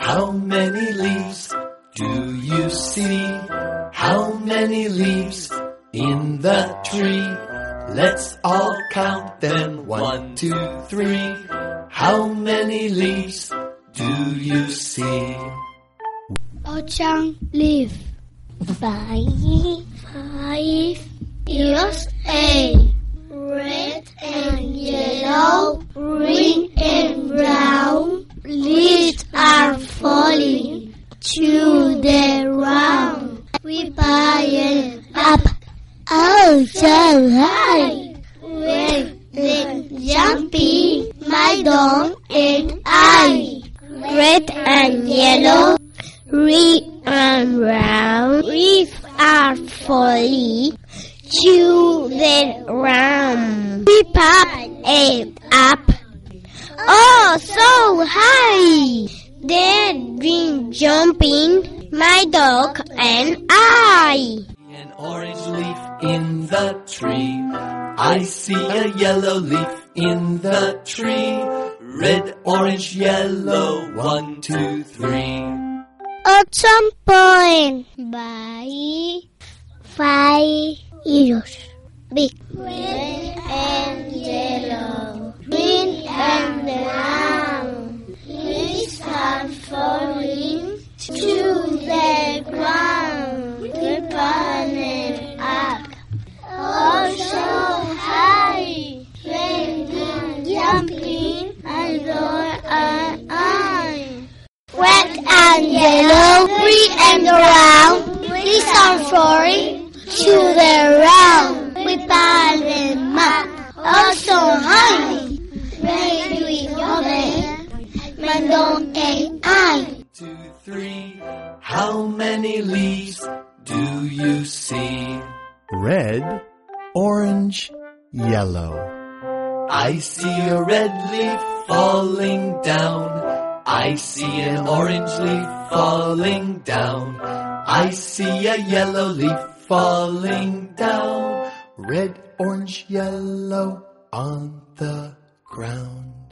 How many leaves do you see? How many leaves in the tree? Let's all count them. 1, 2, 3. How many leaves do you see? 8 leaf. 5 ears. A. Red and yellow, green and brown. Leaves are falling to the ground. We buy it up. Oh, so high. When they jumping, my dog and I. Red and yellow, green and brown. Leaves are falling to the ground. We pop it up. Oh, so high. They've been jumping, my dog and I. An orange leaf in the tree. I see a yellow leaf in the tree. Red, orange, yellow, 1, 2, 3. At some point, by 5 ears. Big. Red and yellow, green and brown. Leaves are falling to the ground. We burn it up. Oh, so high. When jumping, I know I. Red and yellow, green and brown. Leaves are falling to the ground. We burn them up. Oh, so high. When we open, my dog and I. 2, 3. How many leaves do you see? Red, orange, yellow. I see a red leaf falling down. I see an orange leaf falling down. I see a yellow leaf falling down. Red, orange, yellow on the ground.